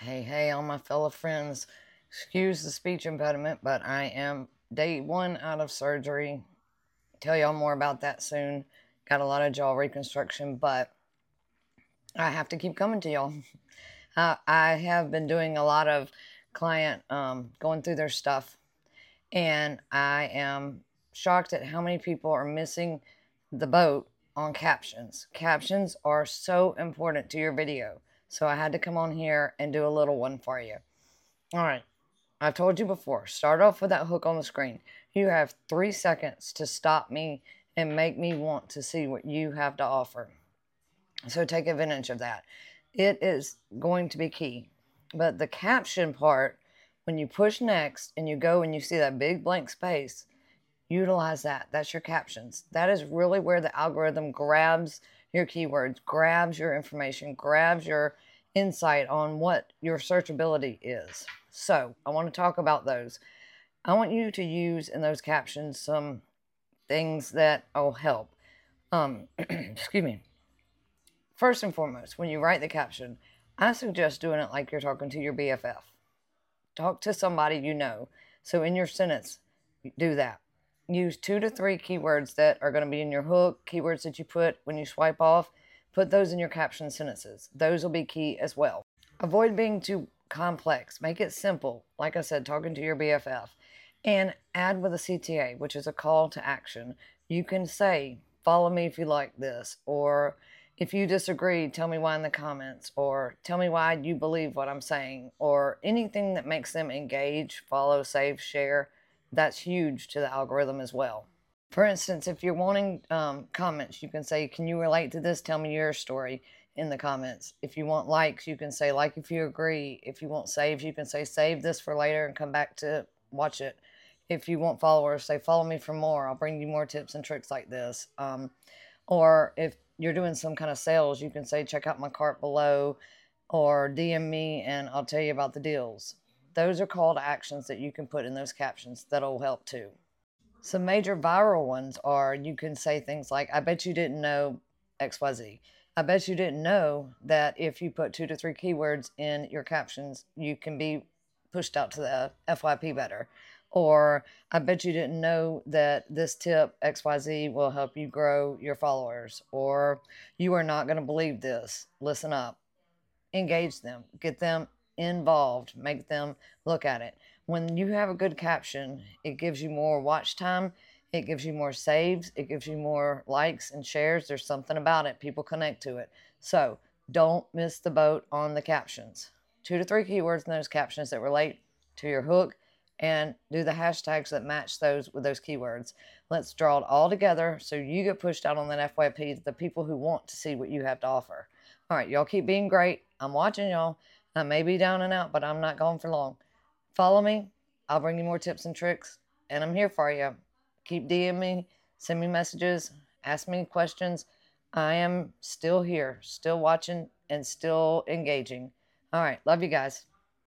Hey, all my fellow friends. Excuse the speech impediment, but I am day 1 out of surgery. Tell y'all more about that soon. Got a lot of jaw reconstruction, but I have to keep coming to y'all. I have been doing a lot of client going through their stuff, and I am shocked at how many people are missing the boat on captions. Captions are so important to your video, so I had to come on here and do a little one for you. All right. I've told you before, start off with that hook on the screen. You have 3 seconds to stop me and make me want to see what you have to offer. So take advantage of that. It is going to be key. But the caption part, when you push next and you go and you see that big blank space, utilize that. That's your captions. That is really where the algorithm grabs your keywords, grabs your information, grabs your insight on what your searchability is. So I want to talk about those. I want you to use in those captions some things that will help. Excuse me. First and foremost, when you write the caption, I suggest doing it like you're talking to your BFF. Talk to somebody you know. So in your sentence, do that. Use 2 to 3 keywords that are going to be in your hook, keywords that you put when you swipe off. Put those in your caption sentences. Those will be key as well. Avoid being too complex. Make it simple. Like I said, talking to your BFF. And add with a CTA, which is a call to action. You can say, follow me if you like this, or if you disagree, tell me why in the comments, or tell me why you believe what I'm saying, or anything that makes them engage, follow, save, share. That's huge to the algorithm as well. For instance, if you're wanting comments, you can say, can you relate to this? Tell me your story in the comments. If you want likes, you can say like if you agree. If you want saves, you can say save this for later and come back to watch it. If you want followers, say follow me for more. I'll bring you more tips and tricks like this. Or if you're doing some kind of sales, you can say check out my cart below, or DM me and I'll tell you about the deals. Those are call to actions that you can put in those captions that'll help too. Some major viral ones are, you can say things like, I bet you didn't know XYZ. I bet you didn't know that if you put 2 to 3 keywords in your captions, you can be pushed out to the FYP better. Or I bet you didn't know that this tip XYZ will help you grow your followers. Or you are not going to believe this. Listen up. Engage them. Get them involved. Make them look at it. When you have a good caption, it gives you more watch time. It gives you more saves. It gives you more likes and shares. There's something about it. People connect to it. So don't miss the boat on the captions. 2 to 3 keywords in those captions that relate to your hook, and do the hashtags that match those with those keywords. Let's draw it all together so you get pushed out on that FYP to the people who want to see what you have to offer. All right, y'all keep being great. I'm watching y'all. I may be down and out, but I'm not gone for long. Follow me. I'll bring you more tips and tricks, and I'm here for you. Keep DMing me, send me messages, ask me questions. I am still here, still watching, and still engaging. All right, love you guys.